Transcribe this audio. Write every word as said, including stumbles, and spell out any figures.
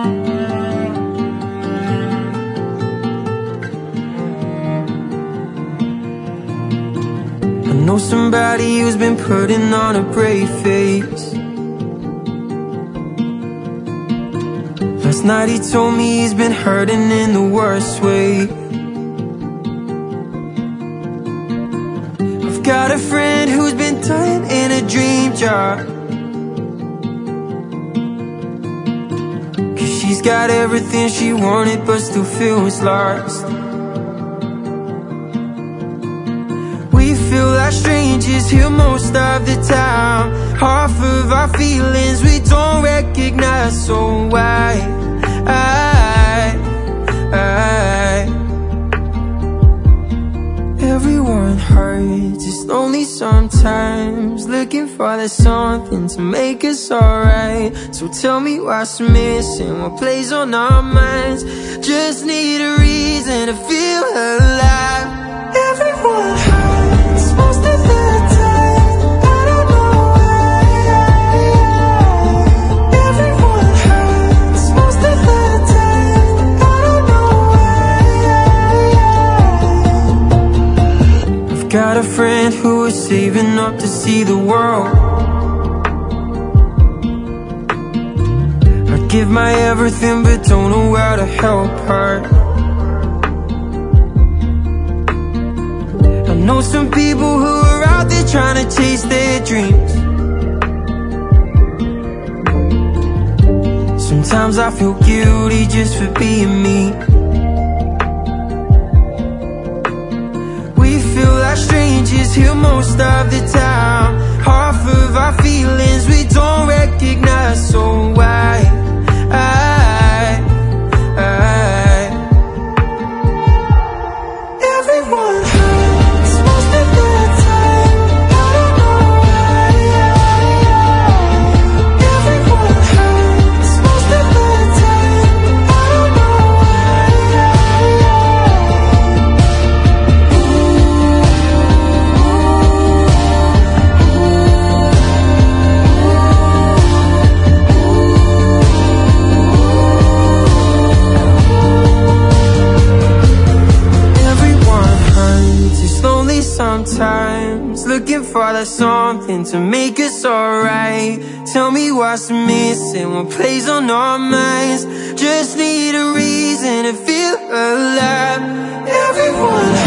I know somebody who's been putting on a brave face. Last night he told me he's been hurting in the worst way. I've got a friend who's been dying in a dream job, 'cause she's got everything she wanted but still feels lost. We feel like strangers here most of the time. Half of our feelings we don't recognize. So why, I, I everyone hurts, it's lonely sometimes, looking for that something to make us alright. So tell me what's missing, what plays on our minds. Just need a reason to feel alive. Everyone hurts most of the time, I don't know why. Everyone hurts most of the time, I don't know why. I've got a friend who is saving up to see the world. I give my everything but don't know how to help her. I know some people who are out there trying to chase their dreams. Sometimes I feel guilty just for being me. We feel like strangers here most of the time. Half of our feelings we don't recognize. So why, I, I everyone hurts most of the time, I don't know why. Everyone hurts most of the time, I don't know Everyone hurts, it's lonely sometimes, looking for that something to make us alright. Tell me what's missing, what plays on our minds. Just need a reason to feel alive. Everyone